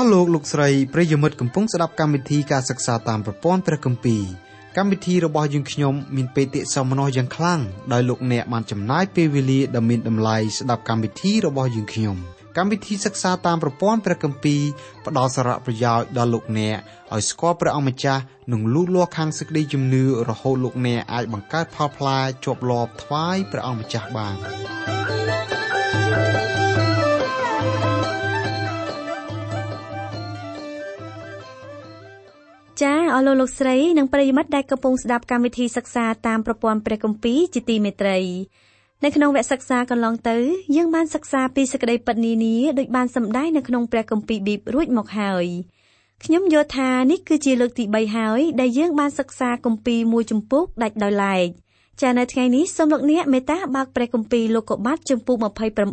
លោកស្រីប្រិយមិត្តកំពុងស្ដាប់កម្មវិធីការសិក្សាតាមប្រព័ន្ធព្រះគម្ពីរកម្មវិធីរបស់យើងខ្ញុំមានបេតិសោមនស្សយ៉ាងខ្លាំងដោយលោកអ្នកបានចំណាយពេលវេលាដ៏មានតម្លៃស្ដាប់កម្មវិធីរបស់យើងខ្ញុំកម្មវិធីសិក្សាតាមប្រព័ន្ធព្រះគម្ពីរផ្ដល់សារៈប្រយោជន៍ដល់លោកអ្នកឲ្យស្គាល់ព្រះអង្គម្ចាស់និងលូតលាស់ខាងសេចក្តីជំនឿរហូតលោកអ្នកអាចបង្កើតផលផ្លែជាប់លាប់ថ្វាយព្រះអង្គម្ចាស់បានចាអស់លោកស្រីនិងប្រិយមិត្តដែលកំពុងស្ដាប់កម្មវិធីសិក្សាតាមប្រព័ន្ធព្រះគម្ពីរជាទីមេត្រីនៅក្នុងវគ្គសិក្សាកន្លងទៅយើងបានសិក្សាពីសេចក្តីពិតនានាដូចបានសម្ដែងនៅក្នុងព្រះគម្ពីរប៊ីបរួចមកហើយខ្ញុំយល់ថានេះគឺជាលើកទី3ហើយដែលយើងបានសិក្សាគម្ពីរមួយជំពូកដាច់ដោយឡែកចានៅថ្ងៃនេះសូមលោកអ្នកមេត្តាបើកព្រះគម្ពីរលោកុបាតជំពូក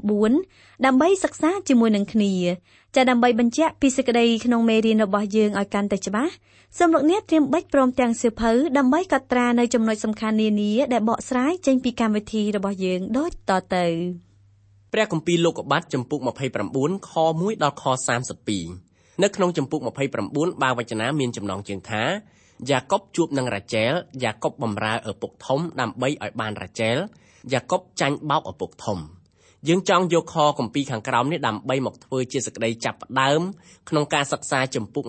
29ដើម្បីសិក្សាជាមួយនឹងគ្នាចាដើម្បីបញ្ជាក់ពីសេចក្តីក្នុងមេរៀនរបស់យើងឲ្យកាន់តែច្បាស់សូមលោកអ្នកត្រៀមបិចព្រមទាំងសៀវភៅដើម្បីកត់ត្រានៅចំណុចសំខាន់នានាដែលបកស្រាយចេញពីកម្មវិធីរបស់យើងដូចតទៅព្រះគម្ពីរលោកុបាតជំពូក29ខ1ដល់ខ32នៅក្នុងជំពូក29បាវចនាមានចំណងជើងថាយ៉ាកុបជួបនឹងរ៉ាជែលយ៉ាកុបបម្រើឪពុកធំដើម្បីឲ្យបានរ៉ាជែលយ៉ាកុបចាញ់បោកឪពុកធំយើងចង់យកខគម្ពីរខាងក្រោមនេះដើម្បីមកធ្វើជាសេចក្តីចាប់ផ្ដើមក្នុងការសិក្សាជំពូក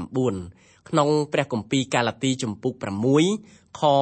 29ក្នុងព្រះគម្ពីរកាឡាទីជំពូក6ខ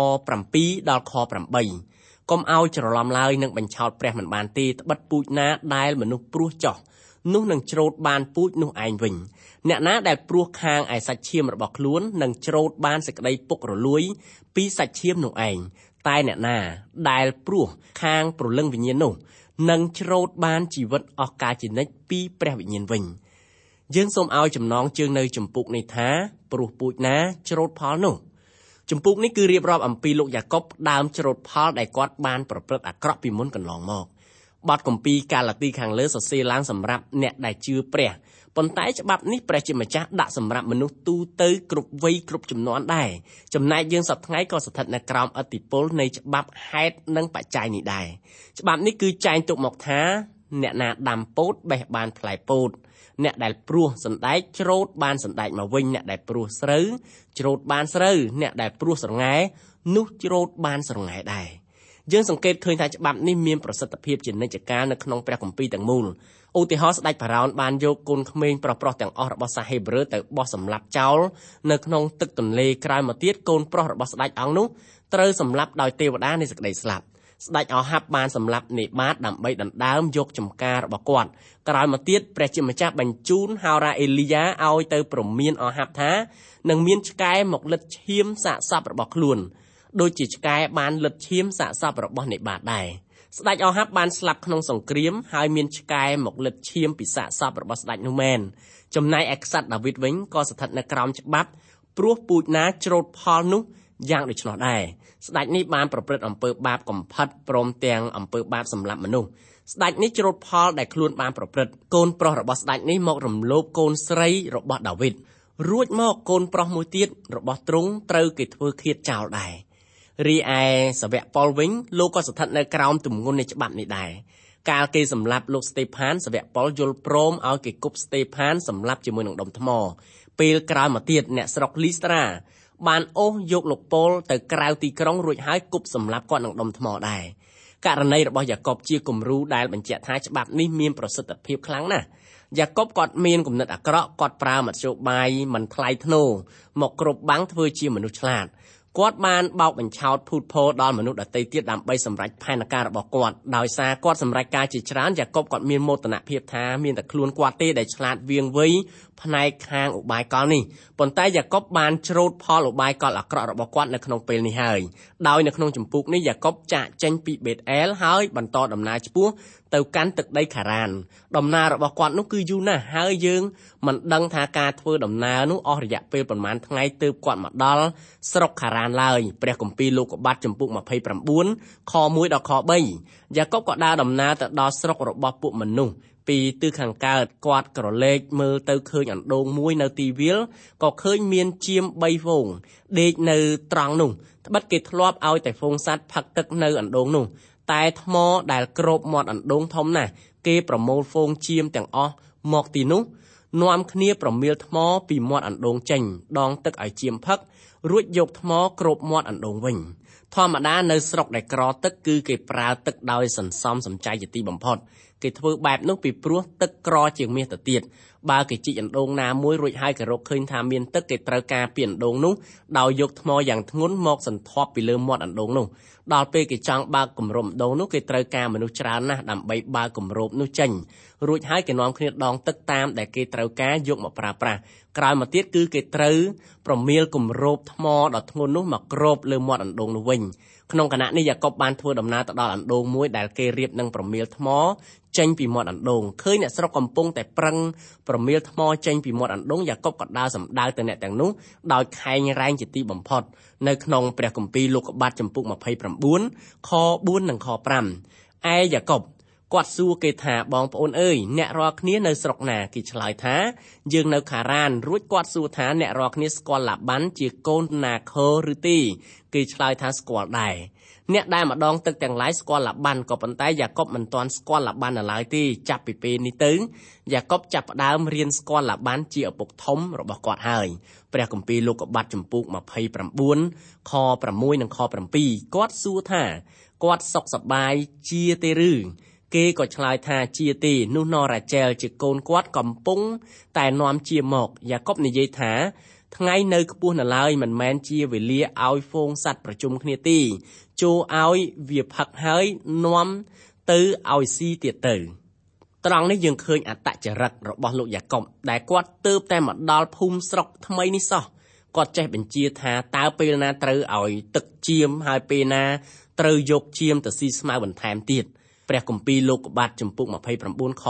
7ដល់ខ8កុំឲ្យច្រឡំឡើយនឹងបញ្ឆោតព្រះមិនបានទេត្បិតពូជណាដែលមនុស្សព្រោះចោះនោះនឹងច្រូតបានពូជនោះឯងវិញអ្នកណាដែលព្រោះខាងឯសាច់ឈាមរបស់ខ្លួននឹងច្រូតបានសេចក្តីពុករលួយពីសាច់ឈាមនោះឯងតែអ្នកណាដែលព្រោះខាងព្រលឹងវិញ្ញាណនោះនឹងច្រូតបានជីវិតអស់កលជានិច្ចពីព្រះវិញ្ញាណវិញយើងសូមឲ្យចំណងជើងនៅជំពូកនេះថាព្រោះពូជណាច្រូតផលនោះជំពូកនេះគឺរៀបរាប់អំពីលោកយ៉ាកុបដើមច្រូតផលដែលគាត់បានប្រព្រឹត្តអាក្រក់ពីមុនកន្លងមកបទគម្ពីរកាឡាទីខាងលើសរសេរឡើងសម្រាប់អ្នកដែលជឿព្រះប៉ុន្តែច្បាប់នេះព្រះជាម្ចាស់ដាក់សម្រាប់មនុស្សទូទៅគ្រប់វ័យគ្រប់ជំនាន់ដែរចំណែកយើងសប្តាហ៍ថ្ងៃក៏ស្ថិតនៅក្រោមឥទ្ធិពលនៃច្បាប់ហេតុនិងបច្ច័យនេះដែរច្បាប់នេះគឺចែងទុកមកថាអ្នកណាដាំពោតបេះបានផ្លែពោតអ្នកដែលព្រោះសណ្ដែកច្រូតបានសណ្ដែកមកវិញអ្នកដែលព្រោះស្រូវច្រូតបានស្រូវអ្នកដែលព្រោះស្រងែនោះច្រូតបានស្រងែដែរយើងសង្កេតឃើញថាច្បាប់នេះមានប្រសិទ្ធភាពជានិច្ចកាលនៅក្នុងព្រះគម្ពីរទាំងមូលឧទាហរណ៍ស្ដេចផារ៉ោនបានយកកូនក្មេងប្រុសៗទាំងអស់របស់សាហេប្រឺទៅបោះសម្លាប់ចោលនៅក្នុងទឹកទន្លេក្រោយមកទៀតកូនប្រុសរបស់ស្ដេចអង្គនោះត្រូវសម្លាប់ដោយទេវតានៃសេចក្តីស្លាប់ស្ដេចអូហាបបានសម្លាប់នេបាតដើម្បីដណ្ដើមយកចម្ការរបស់គាត់ក្រោយមកទៀតព្រះជាម្ចាស់បញ្ជូនហោរ៉ាអេលីយ៉ាឲ្យទៅព្រមានអូហាបថានឹងមានឆ្កែមកលិតឈាមសាកសពរបស់ខ្លួនដូចជាឆ្កែបានលិតឈាមសាកសពរបស់នេបាតដែរស្ដេចអូហាបបានស្លាប់ក្នុងសង្គ្រាមហើយមានឆ្កែមកលិតឈាមពីសាកសពរបស់ស្ដេចនោះមែនចំណែកឯក្សត្រដាវីតវិញក៏ស្ថិតនៅក្រោមច្បាប់ព្រោះពូជណាច្រូតផលនោះយ៉ាងដូច្នោះដែរស្ដេចនេះបានប្រព្រឹត្តអំពើបាបកំផិតព្រមទាំងអំពើបាបសម្លាប់មនុស្សស្ដេចនេះច្រូតផលដែលខ្លួនបានប្រព្រឹត្តកូនប្រុសរបស់ស្ដេចនេះមករំលោភកូនស្រីរបស់ដាវីតរួចមកកូនប្រុសមួយទៀតរបស់ទ្រង់ត្រូវគេធ្វើឃាតចោលដែររីឯសាវកប៉ុលវិញលោកក៏ស្ថិតនៅក្រោមទម្ងន់នៃច្បាប់នេះដែរកាលគេសម្លាប់លោកស្តេផានសាវកប៉ុលយល់ព្រមឲ្យគេគប់ស្តេផានសម្លាប់ជាមួយនឹងដុំថ្មពេលក្រោយមកទៀតអ្នកស្រុកលីស្ត្រាបានអូសយកលោកប៉ុលទៅក្រៅទីក្រុងរួចហើយគប់សម្លាប់គាត់នឹងដុំថ្មដែរករណីរបស់យ៉ាកុបជាគំរូដែលបញ្ជាក់ថាច្បាប់នេះមានប្រសិទ្ធភាពខ្លាំងណាស់យ៉ាកុបគាត់មានគំនិតអាក្រក់គាត់ប្រើមធ្យោបាយមិនថ្លៃថ្នូរមកគ្រប់បាំងធ្វើជាមនុស្សឆ្លាតគាត់បានបោកបញ្ឆោតភូតភរដល់មនុស្សដទៃទៀតដើម្បីសម្រេចផែនការរបស់គាត់ដោយសារគាត់សម្រេចការជាច្រើនយ៉ាកុបគាត់មានមោទនភាពថាមានតែខ្លួនគាត់ទេដែលឆ្លាតវាងវៃផ្នែកខាងឧបាយកលនេះប៉ុន្តែយ៉ាកុបបានច្រូតផលឧបាយកលអាក្រក់របស់គាត់នៅក្នុងពេលនេះហើយដោយនៅក្នុងជំពូកនេះយ៉ាកុបចាកចេញពីបេតអែលហើយបន្តដំណើរឆ្ពោះទៅកាន់ទឹកដីខារ៉ានដំណើររបស់គាត់នោះគឺយូរណាស់ហើយយើងមិនដឹងថាការធ្វើដំណើរនោះអស់រយៈពេលប្រមាណថ្ងៃទើបគាត់មកដល់ស្រុកខារ៉ានឡើយព្រះគម្ពីរលោកុបាតជំពូក29ខ1ដល់ខ3យ៉ាកុបក៏ដើរដំណើរទៅដល់ស្រុករបស់ពួកមនុស្សពីទិសខាងកើតគាត់ក្រឡេកមើលទៅឃើញអណ្ដូងមួយនៅទីវាលក៏ឃើញមានជាម3ហ្វូងដេកនៅត្រង់នោះត្បិតគេធ្លាប់ឲ្យតែហ្វូងសត្វផឹកទឹកនៅអណ្ដូងនោះតែថ្មដែលគ្របមាត់អណ្ដូងធំណាស់គេប្រមូលហ្វូងជាមទាំងអស់មកទីនោះនាំគ្នាប្រមៀលថ្មពីមាត់អណ្ដូងចេញដងទឹកឲ្យជាមផឹករួចយកថ្មគ្របមាត់អណ្ដូងវិញធម្មតានៅស្រុកដែលក្រទឹកគឺគេប្រើទឹកដោយសន្សំសំចៃជាទីបំផុតគេធ្វើបែបនោះពីព្រោះទឹកក្រជាងមាសទៅទៀតបើគេជីកអណ្ដូងណាមួយរួចហើយគេរកឃើញថាមានទឹកគេត្រូវការពីអណ្ដូងនោះដោយយកថ្មយ៉ាងធ្ងន់មកសន្ធាប់ពីលើមាត់អណ្ដូងនោះដល់ពេលគេចង់បើកគម្របអណ្ដូងនោះគេត្រូវការមនុស្សច្រើនណាស់ដើម្បីបើកគម្របនោះចេញរួចហើយគេនាំគ្នាដងទឹកតាមដែលគេត្រូវការយកមកប្រើប្រាស់ក្រោយមកទៀតគឺគេត្រូវប្រមៀលគម្របថ្មដ៏ធ្ងន់នោះមកគ្របលើមាត់អណ្ដូងនោះវិញក្នុងគណៈនេះយ៉ាកុបបានធ្វើដំណើរទៅដល់អណ្ដូងមួយដែលគេរៀបនឹងប្រមៀលថ្មចេញពីមាត់អណ្ដូងឃើញអ្នកស្រុកកំពុងតែប្រឹងប្រមៀលថ្មចេញពីមាត់អណ្ដូងយ៉ាកុបក៏ដើរសម្ដៅទៅអ្នកទាំងនោះដោយខែងរែងជាទីបំផុតនៅក្នុងព្រះគម្ពីរលោកុបាទចំពុក29ខ4និងខ5ឯយ៉ាកុបគាត់សួរគេថាបងប្អូនអើយអ្នករាល់គ្នានៅស្រុកណាគេឆ្លើយថាយើងនៅខារ៉ានរួចគាត់សួរថាអ្នករាល់គ្នាស្គាល់ឡាបាន់ជាកូនណាខឺឬទេគេឆ្លើយថាស្គាល់ដែរអ្នកដែលម្ដងទឹកទាំងឡាយស្គាល់ឡាបាន់ក៏ប៉ុន្តែយ៉ាកុបមិនទាន់ស្គាល់ឡាបាន់នៅឡើយទេចាប់ពីពេលនេះទៅយ៉ាកុបចាប់ផ្ដើមរៀនស្គាល់ឡាបាន់ជាឪពុកធំរបស់គាត់ហើយព្រះគម្ពីរលោកុបាទចំពុក29ខ6និងខ7គាត់សួរថាគាត់សុខសប្បាយជាទេឬគេក៏ឆ្លើយថាជាទេនោះណរ៉ាជែលជាកូនគាត់កំពុងតែនាំជាមកយ៉ាកុបនិយាយថាថ្ងៃនៅខ្ពស់នៅឡើយមិនមែនជាវេលាឲ្យហ្វូងសัตว์ប្រជុំគ្នាទេចូលឲ្យវាផឹកហើយនាំទៅឲ្យស៊ីទៀតទៅត្រង់នេះយើងឃើញអត្តចរិតរបស់លោកយ៉ាកុបដែលគាត់ទើបតែមកដល់ភូមិស្រុកថ្មីនេះសោះគាត់ចេះបញ្ជាថាតើពេលណាត្រូវឲ្យទឹកជាមហើយពេលណាត្រូវយកជាមទៅស៊ីស្មៅបន្ថែមទៀតព្រះគម្ពីរលោកុបាទចំពុក29ខ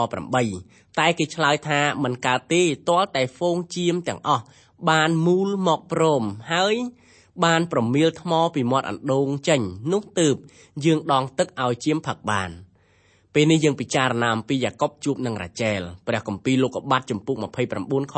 8តែគេឆ្លើយថាមិនកើតទេទាល់តែហ្វូងជាមទាំងអស់បានមូលមកព្រមហើយបានប្រមៀលថ្មពីមាត់អណ្ដូងចេញនោះទើបយើងដងទឹកឲ្យជាមផឹកបានពេលនេះយើងពិចារណាអំពីយ៉ាកុបជួបនឹងរ៉ាជែលព្រះគម្ពីរលោកុបាទចំពុក29ខ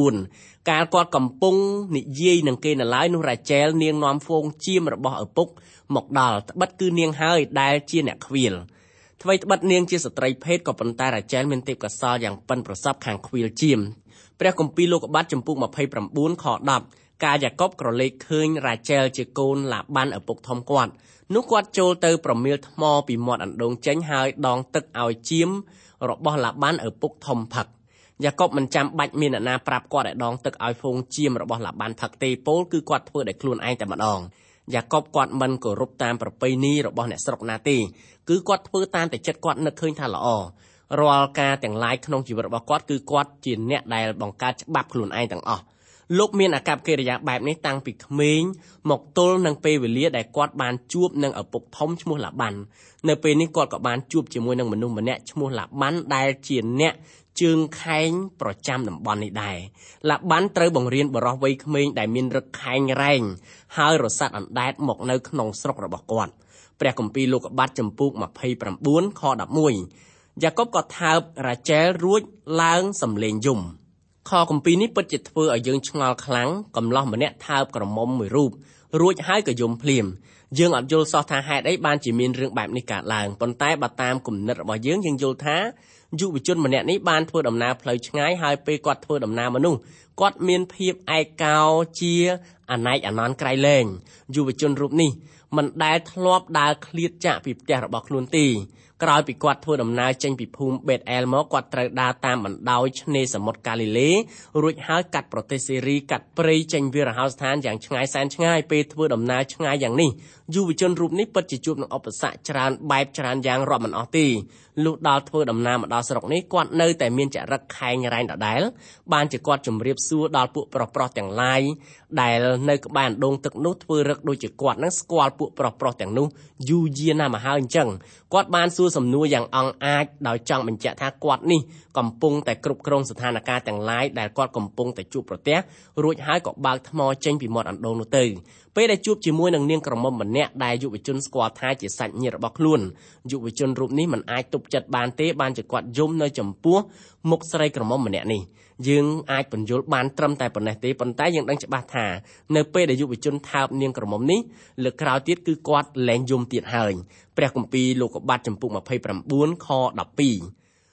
9កាលគាត់កំពុងនិយាយនឹងគេនៅឡើយនោះរ៉ាជែលនាងនាំហ្វូងជាមរបស់ឪពុកមកដល់ត្បិតគឺនាងហើយដែលជាអ្នកខ្វៀលថ្មីត្បិតនាងជាស្ត្រីភេទក៏ប៉ុន្តែរ៉ាជែលមានទេពកោសល្យយ៉ាងប៉ិនប្រសប់ខាងខ្វៀលជាមព្រះគម្ពីរលោកុបាទចំពុក29ខ10កាលយ៉ាកុបក្រឡេកឃើញរ៉ាជែលជាកូនឡាបាន់ឪពុកធំគាត់នោះគាត់ចូលទៅប្រមៀលថ្មពីមាត់អណ្ដូងចេញហើយដងទឹកឲ្យជាមរបស់ឡាបាន់ឪពុកធំផឹកយ៉ាកុបមិនចាំបាច់មានអ្នកណាប្រាប់គាត់ឲ្យដងទឹកឲ្យហ្វូងជាមរបស់ឡាបាន់ផឹកទេពោលគឺគាត់ធ្វើដោយខ្លួនឯងតែម្ដងយ៉ាកុបគាត់មិនគោរពតាមប្រពៃណីរបស់អ្នកស្រុកណាទេគឺគាត់ធ្វើតាមតែចិត្តគាត់នឹកឃើញថាល្អរាល់ការទាំងឡាយក្នុងជីវិតរបស់គាត់គឺគាត់ជាអ្នកដែលបង្កើតច្បាប់ខ្លួនឯងទាំងអស់លោកមានអាកប្បកិរិយាបែបនេះតាំងពីក្មេងមកទល់នឹងពេលវេលាដែលគាត់បានជួបនឹងឪពុកធំឈ្មោះឡាបាន់នៅពេលនេះគាត់ក៏បានជួបជាមួយនឹងមនុស្សម្នាក់ឈ្មោះឡាបាន់ដែលជាអ្នកជើងខែងប្រចាំតំបន់នេះដែរឡាបាន់ត្រូវបង្រៀនបរិសុទ្ធវ័យក្មេងដែលមានរឹកខែងរែងហើយរសាត់អណ្ដែតមកនៅក្នុងស្រុករបស់គាត់ព្រះគម្ពីរលោកុបាទចំពុក29ខ11យ៉ាកុបក៏ថើបរ៉ាជែលរួចឡើងសំលេងយំខគម្ពីរនេះពិតជាធ្វើឲ្យយើងឆ្ងល់ខ្លាំងកំឡោះម្នាក់ថើបក្រមុំមួយរូបរួចហើយក៏យំភ្លាមយើងអត់យល់សោះថាហេតុអីបានជាមានរឿងបែបនេះកើតឡើងប៉ុន្តែបើតាមគំនិតរបស់យើងយល់ថាយុវជនម្នាក់នេះបានធ្វើដំណើរផ្លូវឆ្ងាយហើយពេលគាត់ធ្វើដំណើរមកនោះគាត់មានភាពឯកោជាអណែកអាណន់ក្រៃលែងយុវជនរូបនេះមិនដែលធ្លាប់ដើរឃ្លាតចាកពីផ្ទះរបស់ខ្លួនទេក្រោយពីគាត់ធ្វើដំណើរចេញពីភូមិបេតអែលមកគាត់ត្រូវដើរតាមបណ្ដោយឆ្នេរសមុទ្រកាលីលេរួចហើយកាត់ប្រទេសសេរីកាត់ព្រៃចេញវាលរហោស្ថានយ៉ាងឆ្ងាយសែនឆ្ងាយពេលធ្វើដំណើរឆ្ងាយយ៉ាងនេះយុវជនរូបនេះពិតជាជួបនឹងឧបសគ្គច្រើនបែបច្រើនយ៉ាងរាប់មិនអស់ទេលុះដល់ធ្វើដំណើរមកដល់ស្រុកនេះគាត់នៅតែមានចរិតខែងរែងដដែលបានជាគាត់ជម្រាបសួរដល់ពួកប្រុសទាំងឡាយដែលនៅក្បែរអណ្ដូងទឹកនោះធ្វើរឹកដូចជាគាត់នឹងស្គាល់ពួកប្រុសទាំងនោះយូរយារណាស់មកហើយអញ្ចឹងគាត់បានសួរសំណួរយ៉ាងអង់អាចដោយចង់បញ្ជាក់ថាគាត់នេះកំពុងតែគ្រប់គ្រងស្ថានភាពទាំងឡាយដែលគាត់កំពុងតែជួបប្រទះរួចហើយក៏បើកថ្មចេញពីមាត់អណ្ដូងនោះទៅពេលដែលជួបជាមួយនឹងនាងក្រមុំម្នាក់ដែលយុវជនស្គាល់ថាជាសាច់ញាតិរបស់ខ្លួនយុវជនរូបនេះមិនអាចទប់ចិត្តបានទេបានជាគាត់យំនៅចំពោះមុខស្រីក្រមុំម្នាក់នេះយើងអាចបញ្យល់បានត្រឹមតែប៉ុណ្ណេះទេប៉ុន្តែយើងដឹងច្បាស់ថានៅពេលដែលយុវជនថើបនាងក្រមុំនេះលើកក្រោយទៀតគឺគាត់លែងយំទៀតហើយព្រះគម្ពីរលោកុបាទចំពុក29ខ12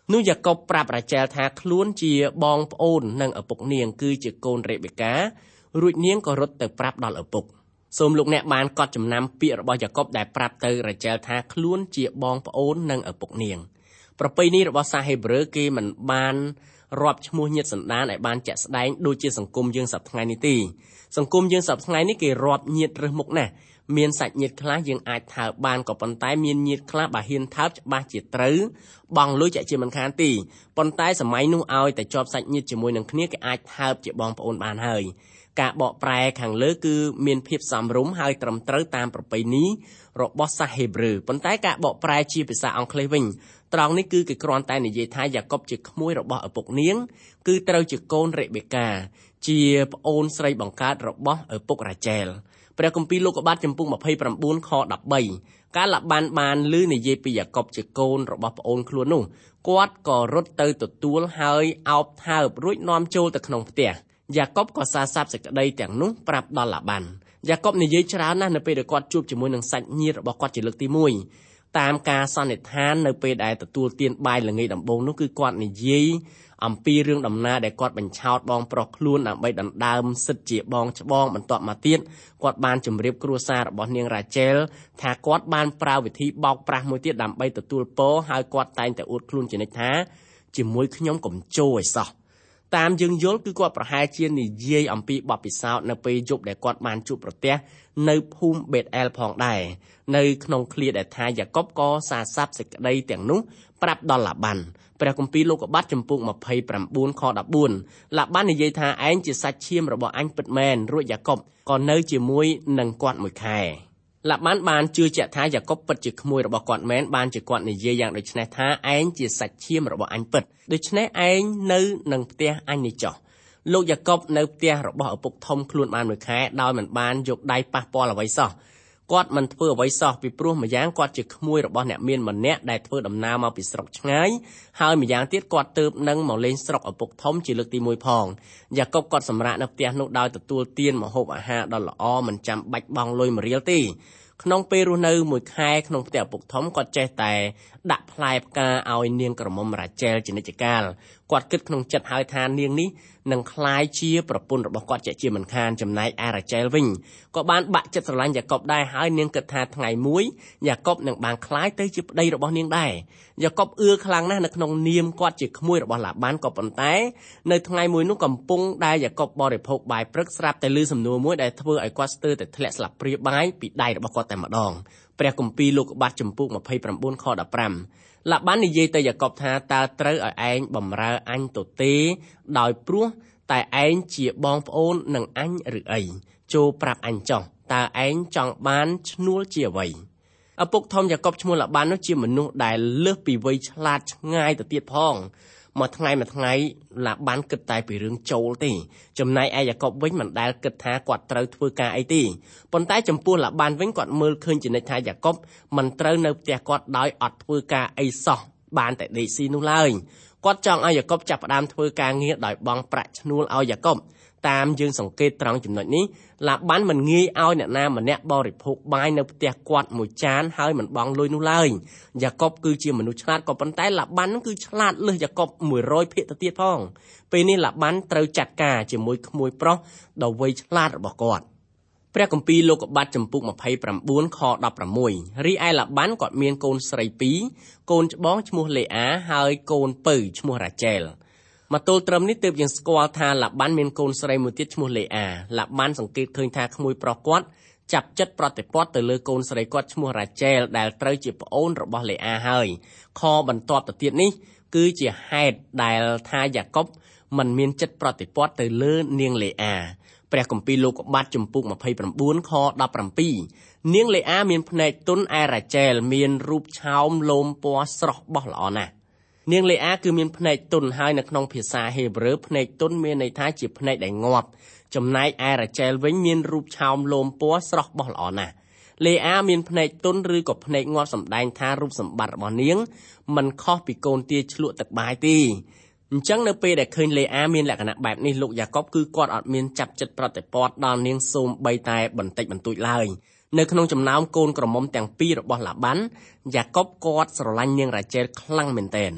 នោះយ៉ាកបប្រាប់រ៉ាជែលថាខ្លួនជាបងប្អូននិងឪពុកនាងគឺជាកូនរ៉េបេការួចនាងក៏រត់ទៅប្រាប់ដល់ឪពុកសូមលោកអ្នកបានកត់ចំណាំពាក្យរបស់យ៉ាកបដែលប្រាប់ទៅរ៉ាជែលថាខ្លួនជាបងប្អូននិងឪពុកនាងប្រពៃណីរបស់សាហេប្រឺគេមិនបានរាប់ឈ្មោះញាតិសន្តានឲ្យបានជាក់ស្ដែងដូចជាសង្គមយើងសប្តាហ៍ថ្ងៃនេះទេសង្គមយើងសប្តាហ៍ថ្ងៃនេះគេរាប់ញាតិរើសមុខណាស់មានសាច់ញាតិខ្លះយើងអាចថើបបានក៏ប៉ុន្តែមានញាតិខ្លះបើហ៊ានថើបច្បាស់ជាត្រូវបង់លុយចាក់ជាមិនខានទេប៉ុន្តែសម័យនោះឲ្យតែជាប់សាច់ញាតិជាមួយនឹងគ្នាគេអាចថើបជាបងប្អូនបានហើយការបកប្រែខាងលើគឺមានភាពសមរម្យហើយត្រឹមត្រូវតាមប្រពៃណីរបស់សាសហេប្រឺប៉ុន្តែការបកប្រែជាភាសាអង់គ្លេសវិញត្រង់នេះគឺគេគ្រាន់តែនិយាយថាយ៉ាកបជាក្មួយរបស់ឪពុកនាងគឺត្រូវជាកូនរ៉េបេកាជាប្អូនស្រីបង្កើតរបស់ឪពុករ៉ាជែលព្រះគម្ពីរលោកុបាតចំពុក29ខ13កាលឡាបានឮនិយាយពីយ៉ាកបជាកូនរបស់ប្អូនខ្លួននោះគាត់ក៏រត់ទៅទទួលហើយអោបថើបរួចនាំចូលទៅក្នុងផ្ទះយ៉ាកបក៏សារសាប់សេចក្តីទាំងនោះប្រាប់ដល់ឡាបានយ៉ាកបនិយាយច្រើនណាស់នៅពេលដែលគាត់ជួបជាមួយនឹងសាច់ញាតិរបស់គាត់ជាលើកទី1តាមការសន្និដ្ឋាននៅពេលដែលទទួលទានបាយល្ងាចដំបូងនោះគឺគាត់និយាយអំពីរឿងដំណើរដែលគាត់បញ្ឆោតបងប្រុសខ្លួនដើម្បីដណ្ដើមសិទ្ធិជាបងច្បងបន្ទាប់មកទៀតគាត់បានជម្រាបគ្រួសាររបស់នាងរ៉ាជែលថាគាត់បានប្រើវិធីបោកប្រាស់មួយទៀតដើម្បីទទួលពរហើយគាត់តែងតែអួតខ្លួនជានិច្ចថាជាមួយខ្ញុំកុំចូលឲ្យសោះតាមយើងយល់គឺគាត់ប្រហែលជានិយាយអំពីបទពិសោធន៍នៅពេលយប់ដែលគាត់បានជួបប្រទះនៅភូមិបេតអែលផងដែរនៅក្នុងឃ្លាដែលថាយ៉ាកបក៏សារសាប់សេចក្តីទាំងនោះប្រាប់ដល់ឡាបានព្រះគម្ពីរលោកុបាតចំពុក29ខ14ឡាបាននិយាយថាឯងជាសាច់ឈាមរបស់អញពិតមែនរួចយ៉ាកបក៏នៅជាមួយនឹងគាត់មួយខែឡាបានជឿជាក់ថាយ៉ាកបពិតជាក្មួយរបស់គាត់មែនបានជាគាត់និយាយយ៉ាងដូចនេះថាឯងជាសាច់ឈាមរបស់អញពិតដូច្នេះឯងនៅនឹងផ្ទះអញនេះចុះលោកយ៉ាកបនៅផ្ទះរបស់ឪពុកធំខ្លួនបានមួយខែដោយមិនបានយកដៃប៉ះពាល់អ្វីសោះគាត់មិនធ្វើអ្វីសោះពីព្រោះម្យ៉ាងគាត់ជាក្មួយរបស់អ្នកមានម្នាក់ដែលធ្វើដំណើរមកពីស្រុកឆ្ងាយហើយម្យ៉ាងទៀតគាត់ទើបនឹងមកលេងស្រុកឪពុកធំជាលើកទី1ផងយ៉ាកបគាត់សម្រាកនៅផ្ទះនោះដោយទទួលទានម្ហូបអាហារដ៏ល្អមិនចាំបាច់បង់លុយ1រៀលទេក្នុងពេលរស់នៅមួយខែក្នុងផ្ទះឪពុកធំគាត់ចេះតែដាក់ផ្លែផ្កាឲ្យនាងក្រមុំរ៉ាជែលជានិច្ចកាលគាត់គិតក្នុងចិត្តហើយថានាងនេះនឹងក្លាយជាប្រពន្ធរបស់គាត់ជាមិនខានចំណែកឯរ៉ាជែលវិញក៏បានបាក់ចិត្តស្រឡាញ់យ៉ាកបដែរហើយនាងគិតថាថ្ងៃមួយយ៉ាកបនឹងបានក្លាយទៅជាប្តីរបស់នាងដែរយ៉ាកបអឿខ្លាំងណាស់នៅក្នុងនាមគាត់ជាក្មួយរបស់ឡាបានក៏ប៉ុន្តែនៅថ្ងៃមួយនោះកំពុងដែលយ៉ាកបបរិភោគបាយព្រឹកស្រាប់តែឮសំណួរមួយដែលធ្វើឲ្យគាត់ស្ទើរតែធ្លាក់ស្លាបព្រាបាយពីដៃរបស់គាត់តែម្ដងព្រះគម្ពីរលោកុបាតចំពុក29ខ15ឡាបាននិយាយទៅយ៉ាកបថាតើត្រូវឲ្យឯងបម្រើអញទៅទេដោយព្រោះតែឯងជាបងប្អូននឹងអញឬអីចូលប្រាប់អញចុះតើឯងចង់បានឈ្នួលជាអ្វីឪពុកធំយ៉ាកបឈ្មោះឡាបាននោះជាមនុស្សដែលលើសពីវ័យឆ្លាតឆ្ងាយទៅទៀតផងមួយថ្ងៃឡាបានគិតតែពីរឿងចូលទេចំណែកឯយ៉ាកបវិញមិនដែលគិតថាគាត់ត្រូវធ្វើការអីទេប៉ុន្តែចំពោះឡាបានវិញគាត់មើលឃើញជានិច្ចថាយ៉ាកបមិនត្រូវនៅផ្ទះគាត់ដោយអត់ធ្វើការអីសោះបានតែដេកស៊ីនោះឡើយគាត់ចង់ឲ្យយ៉ាកបចាប់ផ្ដើមធ្វើការងារដោយបង់ប្រាក់ឈ្នួលឲ្យយ៉ាកបតាមយើងសង្កេតត្រង់ចំណុចនេះឡាបានមិនងាយឲ្យអ្នកណាម្នាក់បរិភោគបាយនៅផ្ទះគាត់មួយចានហើយមិនបង់លុយនោះឡើយយ៉ាកបគឺជាមនុស្សឆ្លាតក៏ប៉ុន្តែឡាបាននឹងគឺឆ្លាតលើសយ៉ាកប100ភាគទៅទៀតផងពេលនេះឡាបានត្រូវចាត់ការជាមួយក្មួយប្រុសដ៏វៃឆ្លាតរបស់គាត់ព្រះគម្ពីរលោកុបាតចំពុក29ខ16រីឯឡាបានគាត់មានកូនស្រី2កូនច្បងឈ្មោះលេអាហើយកូនពៅឈ្មោះរ៉ាជែលមកទល់ត្រឹមនេះទើបយើងស្គាល់ថាឡាបានមានកូនស្រីមួយទៀតឈ្មោះលេអាឡាបានសង្កេតឃើញថាក្មួយប្រុសគាត់ចាប់ចិត្តប្រតិព័ទ្ធទៅលើកូនស្រីគាត់ឈ្មោះរ៉ាជែលដែលត្រូវជាប្អូនរបស់លេអាហើយខបន្ទាប់ទៅទៀតនេះគឺជាហេតុដែលថាយ៉ាកបមិនមានចិត្តប្រតិព័ទ្ធទៅលើនាងលេអាព្រះគម្ពីរលោកុបាតចំពុក29ខ17នាងលេអាមានភ្នែកទន់ឯរ៉ាជែលមានរូបឆោមលោមពណ៌ស្រស់បោះល្អណាស់នាងលេអាគឺមានភ្នែកទន់ហើយនៅក្នុងភាសាហេប្រឺភ្នែកទន់មានន័យថាជាភ្នែកដែលងាប់ចំណែកឯរ៉ាជែលវិញមានរូបឆោមលោមពណ៌ស្រស់បោះល្អណាស់លេអាមានភ្នែកទន់ឬក៏ភ្នែកងាប់សម្ដែងថារូបសម្បត្តិរបស់នាងមិនខុសពីកូនទាឆ្លក់ទឹកបាយទេអញ្ចឹងនៅពេលដែលឃើញលេអាមានលក្ខណៈបែបនេះលោកយ៉ាកបគឺគាត់អត់មានចាប់ចិត្តប្រតិព័ទ្ធដល់នាងសូម្បីតែបន្តិចបន្តួចឡើយនៅក្នុងចំណោមកូនក្រមុំទាំងពីររបស់ឡាបានយ៉ាកបគាត់ស្រឡាញ់នាងរ៉ាជែលខ្លាំងមែនទែន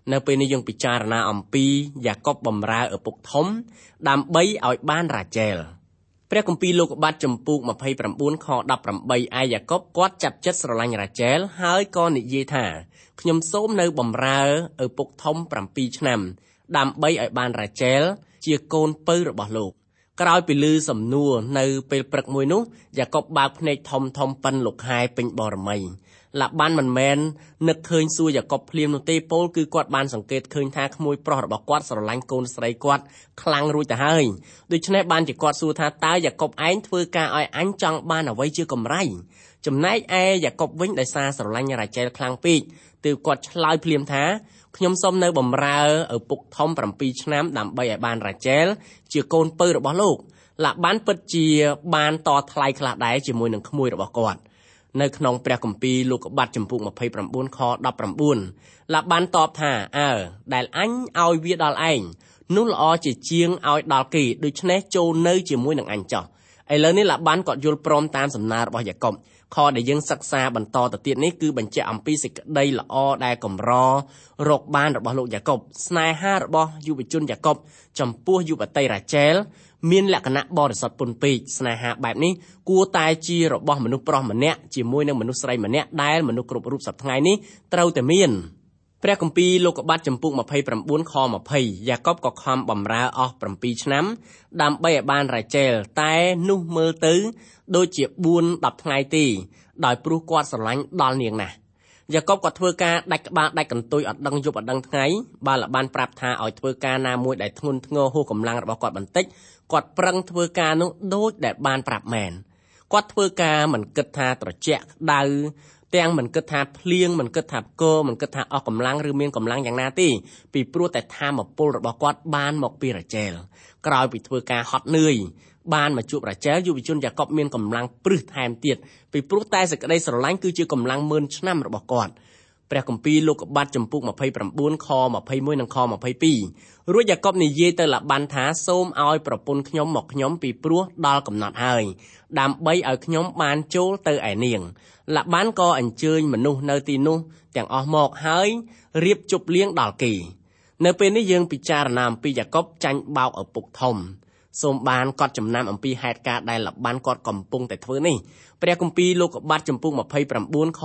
នៅពេលនេះយើងពិចារណាអំពីយ៉ាកុបបម្រើឪពុកធំដើម្បីឲ្យបានរ៉ាជែលព្រះគម្ពីរលោកុបាទចំពុក29ខ18ឯយ៉ាកុបគាត់ចាប់ចិត្តស្រឡាញ់រ៉ាជែលហើយក៏និយាយថាខ្ញុំសូមនៅបម្រើឪពុកធំ7ឆ្នាំដើម្បីឲ្យបានរ៉ាជែលជាកូនពៅរបស់លោកក្រោយពីឮសំណួរនៅពេលព្រឹកមួយនោះយ៉ាកុបបើកភ្នែកធំប៉ិនលោកខែពេញបរមីឡាបានមិនមែននឹកឃើញសួរយ៉ាកុបភ្លាមនោះទេពោលគឺគាត់បានសង្កេតឃើញថាក្មួយប្រុសរបស់គាត់ស្រឡាញ់កូនស្រីគាត់ខ្លាំងរួចទៅហើយដូច្នេះបានជាគាត់សួរថាតើយ៉ាកុបឯងធ្វើការឲ្យអញចង់បានអ្វីជាកម្រៃចំណែកឯយ៉ាកុបវិញដោយសារស្រឡាញ់រ៉ាជែលខ្លាំងពេកទើបគាត់ឆ្លើយភ្លាមថាខ្ញុំសូមនៅបម្រើឪពុកធំ7ឆ្នាំដើម្បីឲ្យបានរ៉ាជែលជាកូនពៅរបស់លោកឡាបានពិតជាបានតថ្លៃខ្លះដែរជាមួយនឹងក្មួយរបស់គាត់នៅក្នុងព្រះគម្ពីរលោកុបាទចំពុក29ខ19ឡាបានតបថាដែលអញឲ្យវាដល់ឯងនោះល្អជាជាងឲ្យដល់គេដូច្នេះចូលនៅជាមួយនឹងអញចោះឥឡូវនេះឡាបានក៏យល់ព្រមតាមសំណើរបស់យ៉ាកុបខដែលយើងសិក្សាបន្តទៅទៀតនេះគឺបញ្ជាក់អំពីសេចក្តីល្អដែលកម្ររកបានរបស់លោកយ៉ាកុបស្នេហារបស់យុវជនយ៉ាកុបចំពោះយុវតីរ៉ាជែលមានលក្ខណៈបរិសុទ្ធពន់ពេកស្នេហាបែបនេះគួរតែជារបស់មនុស្សប្រុសម្នាក់ជាមួយនឹងមនុស្សស្រីម្នាក់ដែលមនុស្សគ្រប់រូបសប្តាហ៍នេះត្រូវតែមានព្រះគម្ពីរលោកុបាទចំពុក29ខ20យ៉ាកុបក៏ខំបម្រើអស់7ឆ្នាំដើម្បីឲ្យបានរ៉ាជែលតែនោះមើលទៅដូចជា4-10ថ្ងៃទេដោយព្រោះគាត់ស្រឡាញ់ដល់នាងណាស់យ៉ាកុបក៏ធ្វើការដាច់ក្បាលដាច់កន្ទុយអត់ដឹងយប់អត់ដឹងថ្ងៃបើលបានប្រាប់ថាឲ្យធ្វើការណាមួយដែលធ្ងន់ធ្ងរហួសកម្លាំងរបស់គាត់បន្តិចគាត់ប្រឹងធ្វើការនោះដូចដែលបានប្រាប់មែនគាត់ធ្វើការមិនគិតថាត្រជាក់ក្តៅទាំងមិនគិតថាភ្លៀងមិនគិតថាផ្គរមិនគិតថាអស់កម្លាំងឬមានកម្លាំងយ៉ាងណាទេពីព្រោះតែថាមពលរបស់គាត់បានមកពីរ៉ាជែលក្រោយពីធ្វើការហត់នឿយបានមកជួបរ៉ាជែលយុវជនយ៉ាកុបមានកម្លាំងព្រឹសថែមទៀតពីព្រោះតែសេចក្តីស្រឡាញ់គឺជាកម្លាំងម៉ឺនឆ្នាំរបស់គាត់ព្រះគម្ពីរលោកុបាទចំពុក29ខ21និងខ22រួចយ៉ាកុបនិយាយទៅឡាបានថាសូមឲ្យប្រពន្ធខ្ញុំមកខ្ញុំពីព្រោះដល់កំណត់ហើយដើម្បីឲ្យខ្ញុំបានចូលទៅឯនាងឡាបានក៏អញ្ជើញមនុស្សនៅទីនោះទាំងអស់មកហើយរៀបជប់លៀងដល់គេនៅពេលនេះយើងពិចារណាអំពីយ៉ាកុបចាញ់បោកឪពុកធំសូមបានកត់ចំណាំអំពីហេតុការណ៍ដែលឡាបានគាត់កំពុងតែធ្វើនេះព្រះគម្ពីរលោកុបាទចំពុក29ខ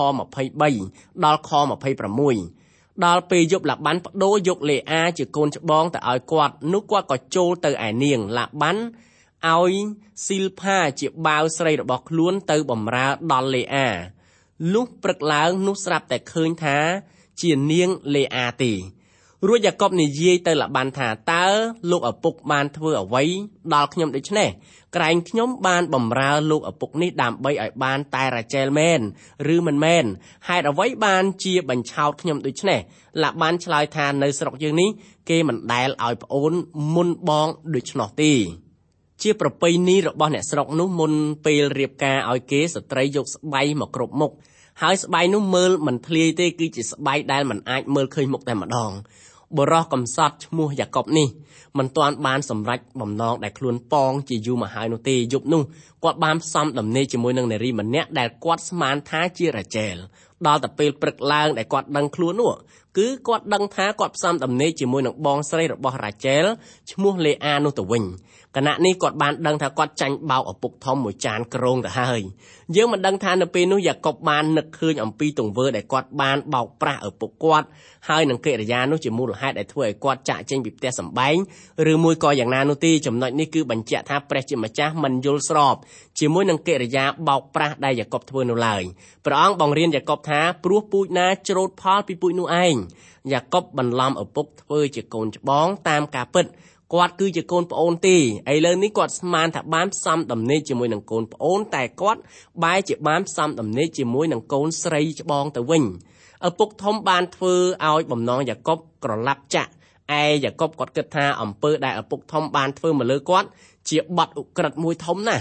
23ដល់ខ26ដល់ពេលយប់ឡាបានបដូរយកលេអាជាកូនច្បងទៅឲ្យគាត់នោះគាត់ក៏ចូលទៅឯនាងឡាបានឲ្យស៊ីលផាជាបាវស្រីរបស់ខ្លួនទៅបម្រើដល់លេអាលុះព្រឹកឡើងនោះស្រាប់តែឃើញថាជានាងលេអាទេរួចយ៉ាកុបនិយាយទៅឡាបានថាតើលោកឪពុកបានធ្វើអ្វីដល់ខ្ញុំដូច្នេះក្រែងខ្ញុំបានបម្រើលោកឪពុកនេះដើម្បីឲ្យបានតែរ៉ាជែលមែនឬមិនមែនហេតុអ្វីបានជាបញ្ឆោតខ្ញុំដូច្នេះឡាបានឆ្លើយថានៅស្រុកយើងនេះគេមិនដែលឲ្យប្អូនមុនបងដូច្នោះទេជាប្រពៃណីរបស់អ្នកស្រុកនោះមុនពេលរៀបការឲ្យគេស្ត្រីយកស្បៃមកគ្រប់មុខហើយស្បៃនោះមើលមិនធ្លាយទេគឺជាស្បៃដែលមិនអាចមើលឃើញមុខតែម្ដងបុរសកំសត់ឈ្មោះយ៉ាកុបនេះមិនទាន់បានសម្រេចបំណងដែលខ្លួនប៉ងជាយូរមកហើយនោះទេយប់នោះគាត់បានផ្សំដំណេកជាមួយនឹងនារីម្នាក់ដែលគាត់ស្មានថាជារ៉ាជែលដល់តែពេលព្រឹកឡើងដែលគាត់ដឹងខ្លួននោះគឺគាត់ដឹងថាគាត់ផ្សំដំណេកជាមួយនឹងបងស្រីរបស់រ៉ាជែលឈ្មោះលេអានោះទៅវិញគណៈនេះគាត់បានដឹងថាគាត់ចាញ់បោកឪពុកធំមួយចានក្រងទៅហើយយើងមិនដឹងថានៅពេលនោះយ៉ាកុបបាននឹកឃើញអំពីទង្វើដែលគាត់បានបោកប្រាស់ឪពុកគាត់ហើយនឹងកិរិយានោះជាមូលហេតុដែលធ្វើឲ្យគាត់ចាក់ចេញពីផ្ទះសម្បែងឬមួយក៏យ៉ាងណានោះទេចំណុចនេះគឺបញ្ជាក់ថាព្រះជាម្ចាស់មិនយល់ស្របជាមួយនឹងកិរិយាបោកប្រាស់ដែលយ៉ាកុបធ្វើនោះឡើយព្រះអង្គបង្រៀនយ៉ាកុបថាព្រោះពូជណាច្រូតផលពីពូជនោះឯងយ៉ាកុបបន្លំឪពុកធ្វើជាកូនច្បងតាមការពិតគាត់គឺជាកូនប្អូនទេឥឡូវនេះគាត់ស្មានថាបានផ្សំដំណេកជាមួយនឹងកូនប្អូនតែគាត់បែរជាបានផ្សំដំណេកជាមួយនឹងកូនស្រីច្បងទៅវិញឪពុកធំបានធ្វើឲ្យបំណងយ៉ាកុបក្រឡាប់ចាក់ឯយ៉ាកុបគាត់គិតថាអំពើដែលឪពុកធំបានធ្វើមកលើគាត់ជាបទឧក្រិដ្ឋមួយធំណាស់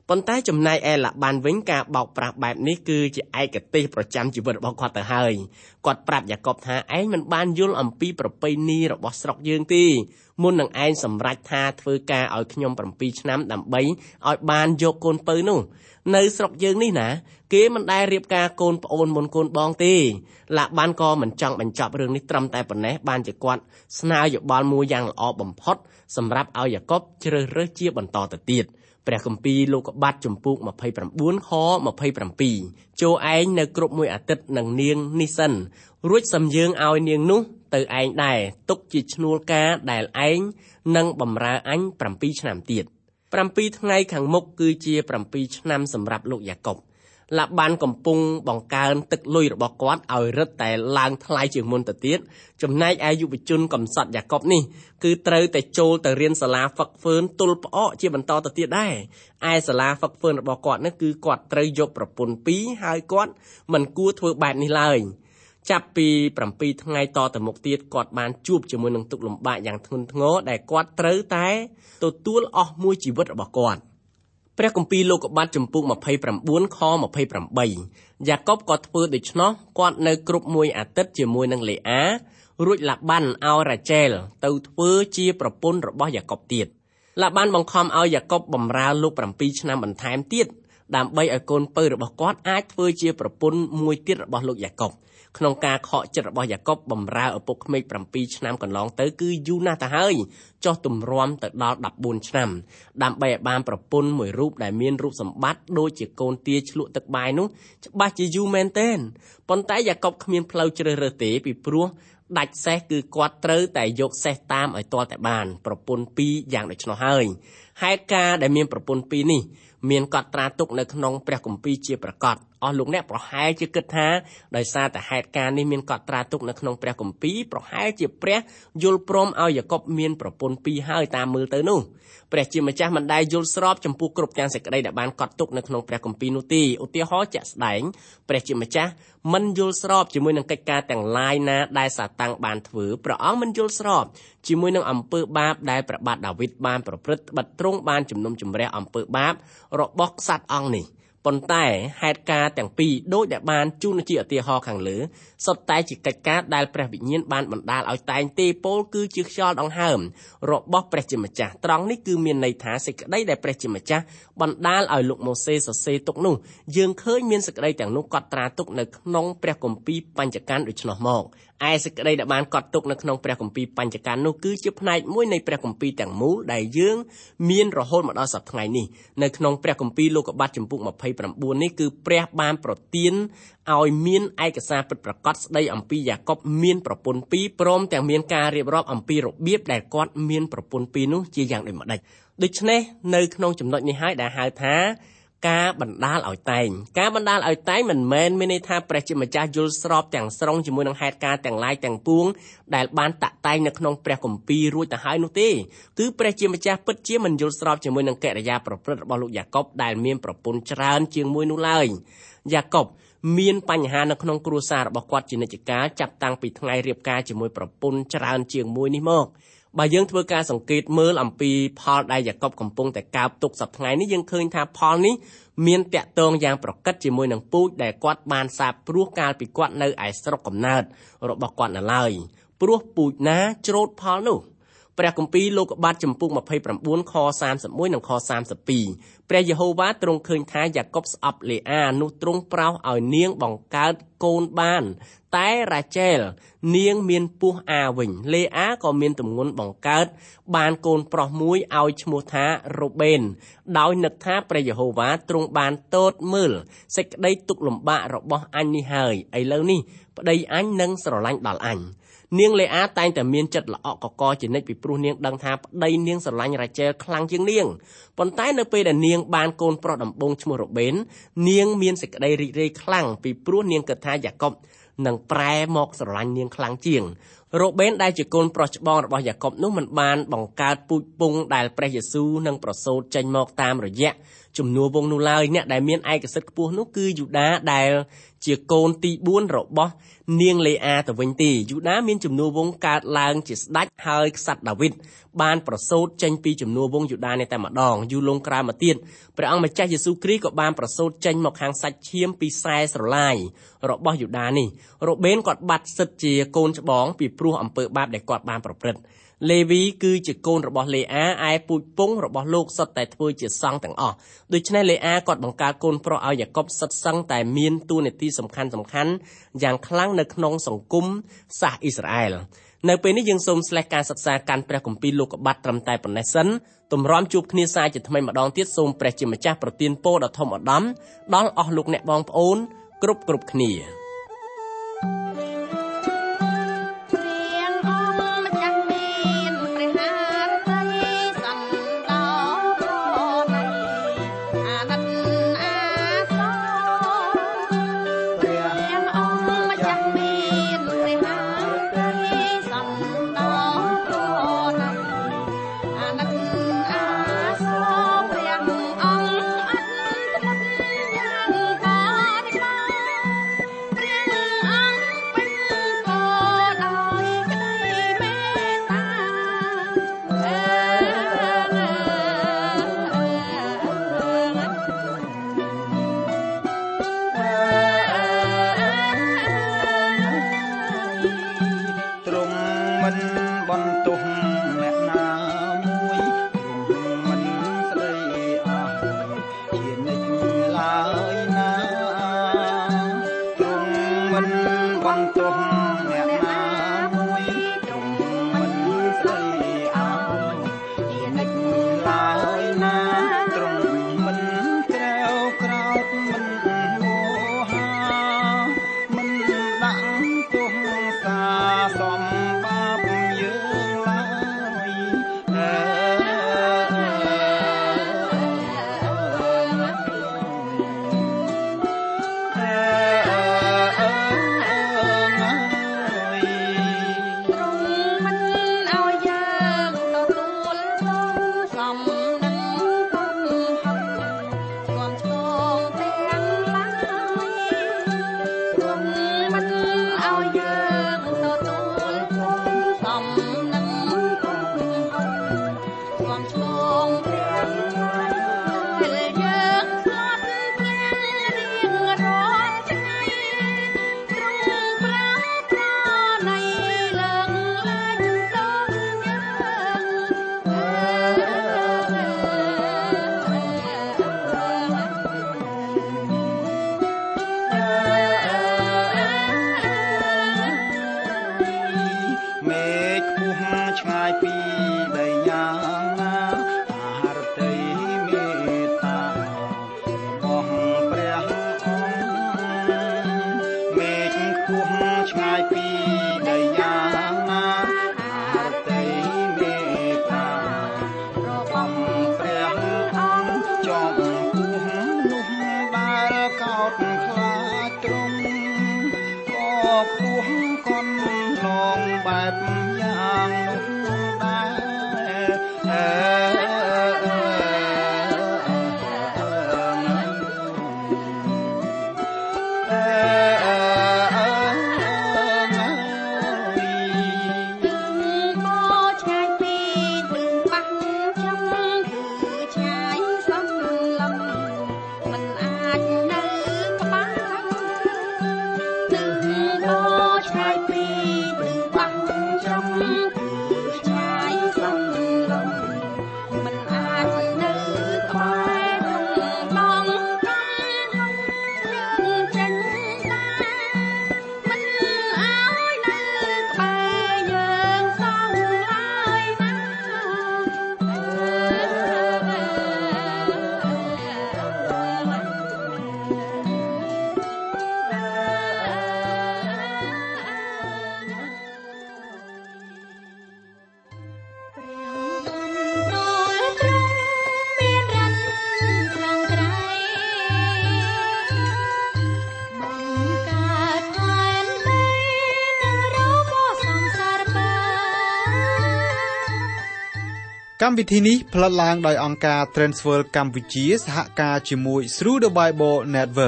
ប៉ុន្តែចំណែកឯឡាបានវិញការបោកប្រាស់បែបនេះគឺជាឯកទេសប្រចាំជីវិតរបស់គាត់ទៅហើយគាត់ប្រាប់យ៉ាកបថាឯងមិនបានយល់អំពីប្រពៃណីរបស់ស្រុកយើងទេមុននឹងឯងសម្រេចថាធ្វើការឲ្យខ្ញុំ7ឆ្នាំដើម្បីឲ្យបានយកកូនពៅនោះនៅស្រុកយើងនេះណាគេមិនដែលរៀបការកូនប្អូនមុនកូនបងទេឡាបានក៏មិនចង់បញ្ចប់រឿងនេះត្រឹមតែប៉ុណ្ណេះបានជាគាត់ស្នើយោបល់មួយយ៉ាងល្អបំផុតសម្រាប់ឲ្យយ៉ាកបជ្រើសរើសជាបន្តទៅទៀតព្រះគម្ពីរលោកុបាទជំពូក29ខ27ចូលឯងនៅគ្រប់មួយអាទិត្យនឹងនាងនេះសិនរួចសំយើងឲ្យនាងនោះទៅឯងដែរទុកជាឈ្នួលការដែលឯងនឹងបម្រើអញ7ឆ្នាំទៀត7ថ្ងៃខាងមុខគឺជា7ឆ្នាំសម្រាប់លោកយ៉ាកបឡាបានកំពុងបង្កើនទឹកលុយរបស់គាត់ឲ្យរឹតតែឡើងថ្លៃជាងមុនទៅទៀតចំណែកឯយុវជនកំសត់យ៉ាកបនេះគឺត្រូវតែចូលទៅរៀនសាលាហ្វឹកហ្វឺនទល់ផ្អកជាបន្តទៅទៀតដែរឯសាលាហ្វឹកហ្វឺនរបស់គាត់នេះគឺគាត់ត្រូវយកប្រពន្ធ2ហើយគាត់មិនគួរធ្វើបែបនេះឡើយចាប់ពី7ថ្ងៃតទៅមុខទៀតគាត់បានជួបជាមួយនឹងទុក្ខលំបាកយ៉ាងធ្ងន់ធ្ងរដែលគាត់ត្រូវតែទទួលអស់មួយជីវិតរបស់គាត់ព្រះគម្ពីរលោកុបាទជំពូក29ខ28យ៉ាកបក៏ធ្វើដូច្នោះគាត់នៅគ្រប់មួយអាទិត្យជាមួយនឹងលេអារួចឡាបានឲ្យរ៉ាជែលទៅធ្វើជាប្រពន្ធរបស់យ៉ាកបទៀតឡាបានបង្ខំឲ្យយ៉ាកបបម្រើលោក7ឆ្នាំបន្ថែមទៀតដើម្បីឲ្យកូនពៅរបស់គាត់អាចធ្វើជាប្រពន្ធមួយទៀតរបស់លោកយ៉ាកបក្នុងការខកចិត្តរបស់យ៉ាកបបម្រើឪពុកក្មេក7ឆ្នាំកន្លងទៅគឺយូរណាស់ទៅហើយចុះទម្រាំទៅដល់14ឆ្នាំដើម្បីឲ្យបានប្រពន្ធមួយរូបដែលមានរូបសម្បត្តិដូចជាកូនទាឆ្លក់ទឹកបាយនោះច្បាស់ជាយូរមែនទែនប៉ុន្តែយ៉ាកបគ្មានផ្លូវជ្រើសរើសទេពីព្រោះដាច់សេះគឺគាត់ត្រូវតែយកសេះតាមឲ្យទាល់តែបានប្រពន្ធ2យ៉ាងដូច្នោះហើយហេតុការដែលមានប្រពន្ធ2នេះមានកត់ត្រាទុកនៅក្នុងព្រះគម្ពីរជាប្រកាសអស់លោកអ្នកប្រហែលជាគិតថាដោយសារតែហេតុការនេះមានកត់ត្រាទុកនៅក្នុងព្រះគម្ពីរប្រហែលជាព្រះយល់ព្រមឲ្យយ៉ាកបមានប្រពន្ធ2ហើយតាមមើលទៅនោះព្រះជាម្ចាស់មិនដែលយល់ស្របចំពោះគ្រប់ទាំងសេចក្តីដែលបានកត់ទុកនៅក្នុងព្រះគម្ពីរនោះទេឧទាហរណ៍ជាក់ស្ដែងព្រះជាម្ចាស់មិនយល់ស្របជាមួយនឹងកិច្ចការទាំងឡាយណាដែលសាតាំងបានធ្វើព្រះអង្គមិនយល់ស្របជាមួយនឹងអំពើបាបដែលព្រះបាទដាវីតបានប្រព្រឹត្តបិទទ្រង់បានជំនុំជម្រះអំពើបាបរបស់ក្សត្រអង្គនេះប៉ុន្តែហេតុការទាំងពីរដូចដែលបានជូនជាឧទាហរណ៍ខាងលើសុទ្ធតែជាកិច្ចការដែលព្រះវិញ្ញាណបានបណ្ដាលឲ្យតែងទេពោលគឺជាខ្យល់ដង្ហើមរបស់ព្រះជាម្ចាស់ត្រង់នេះគឺមានន័យថាសេចក្តីដែលព្រះជាម្ចាស់បណ្ដាលឲ្យលោកម៉ូសេសរសេរទុកនោះយើងឃើញមានសេចក្តីទាំងនោះកត់ត្រាទុកនៅក្នុងព្រះគម្ពីរបញ្ចការដូច្នោះមកឯសេចក្តីដែលបានកត់ទុកនៅក្នុងព្រះគម្ពីរបញ្ចការនោះគឺជាផ្នែកមួយនៃព្រះគម្ពីរទាំងមូលដែលយើងមានរហូតមកដល់សប្តាហ៍ថ្ងៃនេះនៅក្នុងព្រះគម្ពីរលោកុបាទជំពូក29នេះគឺព្រះបានប្រទានឲ្យមានឯកសារពិតប្រាកដស្ដីអំពីយ៉ាកបមានប្រពន្ធ2ព្រមទាំងមានការរៀបរាប់អំពីរបៀបដែលគាត់មានប្រពន្ធ2នោះជាយ៉ាងដូចម្ដេចដូច្នេះនៅក្នុងចំណុចនេះហើយដែលហៅថាការបណ្ដាលឲ្យតែងមិនមែនមានន័យថាព្រះជាម្ចាស់យល់ស្របទាំងស្រុងជាមួយនឹងហេតុការណ៍ទាំងឡាយទាំងពួងដែលបានតាក់តែងនៅក្នុងព្រះគម្ពីររួចទៅហើយនោះទេគឺព្រះជាម្ចាស់ពិតជាមិនយល់ស្របជាមួយនឹងកិរិយាប្រព្រឹត្តរបស់លោកយ៉ាកបដែលមានប្រពន្ធច្រើនជាងមួយនោះឡើយយ៉ាកបមានបញ្ហានៅក្នុងគ្រួសាររបស់គាត់ជានិច្ចកាលចាប់តាំងពីថ្ងៃរៀបការជាមួយប្រពន្ធច្រើនជាងមួយនេះមកបើយើងធ្វើការសង្កេតមើលអំពីផលដែលយ៉ាកបកំពុងតែកើបទុកសប្តាហ៍ថ្ងៃនេះយើងឃើញថាផលនេះមានតាក់ទងយ៉ាងប្រកិតជាមួយនឹងពូជដែលគាត់បានសាបព្រោះកាលពីគាត់នៅឯស្រុកកំណើតរបស់គាត់នៅឡើយព្រោះពូជណាច្រូតផលនោះព្រះគម្ពីរលោកុបាទជំពូក29ខ31និងខ32ព្រះយេហូវ៉ាទ្រង់ឃើញថាយ៉ាកបស្អប់លេអានោះទ្រង់ប្រោសឲ្យនាងបង្កើតកូនបានតែរ៉ាជែលនាងមានពោះអាវិញលេអាក៏មានទម្ងន់បង្កើតបានកូនប្រុសមួយឲ្យឈ្មោះថារ៉ូបេនដោយនឹកថាព្រះយេហូវ៉ាទ្រង់បានទតមើលសេចក្តីទុក្ខលំបាករបស់អញនេះហើយឥឡូវនេះប្តីអញនឹងស្រឡាញ់ដល់អញនាងលេអាតែងតែមានចិត្តល្អក់កកជានិច្ចពីព្រោះនាងដឹងថាប្តីនាងស្រឡាញ់រ៉ាជែលខ្លាំងជាងនាងប៉ុន្តែនៅពេលដែលនាងបានកូនប្រុសដំបូងឈ្មោះរ៉ូបេននាងមានសេចក្តីរីករាយខ្លាំងពីព្រោះនាងគិតថាយ៉ាកបនឹងប្រែមកស្រឡាញ់នាងខ្លាំងជាងរ៉ូបេនដែលជាកូនប្រុសច្បងរបស់យ៉ាកបនោះមិនបានបង្កើតពូជពង្សដែលព្រះយេស៊ូវនឹងប្រសូតចេញមកតាមរយៈជំនួសវងនោះឡើយអ្នកដែលមានឯកសិទ្ធិខ្ពស់នោះគឺយូដាដែលជាកូនទី4របស់នាងលេអាទៅវិញទេយូដាមានជំនួសវង្សកើតឡើងជាស្ដេចហើយក្សត្រដាវីតបានប្រសូតចេញពីជំនួសវង្សយូដានេះតែម្ដងយូរលង់ក្រោយមកទៀតព្រះអង្គម្ចាស់យេស៊ូវគ្រីស្ទក៏បានប្រសូតចេញមកខាងសាច់ឈាមពីខ្សែស្រឡាយរបស់យូដានេះរ៉ូបេនគាត់បាត់សិទ្ធជាកូនច្បងពីព្រោះអំពើបាបដែលគាត់បានប្រព្រឹត្តលេវីគឺជាកូនរបស់លេអាឯពូជពងរបស់លោកសុទ្ធតែធ្វើជាសង្ឃទាំងអស់ដូច្នេះលេអាគាត់បង្កើតកូនប្រុសឲ្យយ៉ាកុបសុទ្ធសឹងតែមានតួនាទីសំខាន់យ៉ាងខ្លាំងនៅក្នុងសង្គមសាសអ៊ីស្រាអែលនៅពេលនេះយើងសូមស្លេះការសិក្សាកាន់ព្រះគម្ពីរលោកុបាទត្រឹមតែប៉ុណ្ណេះសិនទម្រាំជួបគ្នាសាជាថ្មីម្ដងទៀតសូមព្រះជាម្ចាស់ប្រទានពរដ៏ធំឧត្តមដល់អស់លោកអ្នកបងប្អូនគ្រប់គ្នាកម្មវិធីនេះផ្លាត់ឡើងដោយអង្គការ Transworld កម្ពុជាសហការជាមួយ Through the Bible Network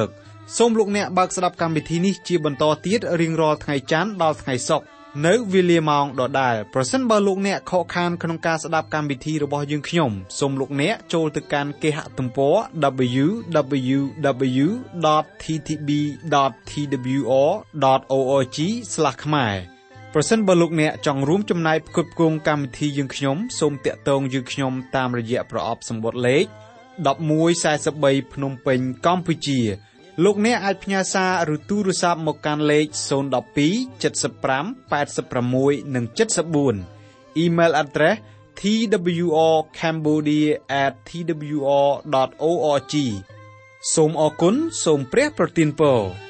សូមលោកអ្នកបើកស្ដាប់កម្មវិធីនេះជាបន្តទៀតរៀងរាល់ថ្ងៃច័ន្ទដល់ថ្ងៃសុក្រនៅវេលាម៉ោងដដែលប្រសិនបើលោកអ្នកខកខានក្នុងការស្ដាប់កម្មវិធីរបស់យើងខ្ញុំសូមលោកអ្នកចូលទៅកាន់គេហទំព័រ www.ttb.twr.org ខ្មែរប្រសិនបើលោកអ្នកចង់រួមចំណែកផ្គត់ផ្គង់កម្មវិធីយើងខ្ញុំសូមតាក់ទងយើងខ្ញុំតាមរយៈប្រអប់សម្បត្តិលេខ1143ភ្នំពេញកម្ពុជាលោកអ្នកអាចផ្ញើសារឬទូរស័ព្ទមកកាន់លេខ012 75 86 និង 74 Email address twrcambodia@twr.org សូមអរគុណសូមព្រះប្រទានពរ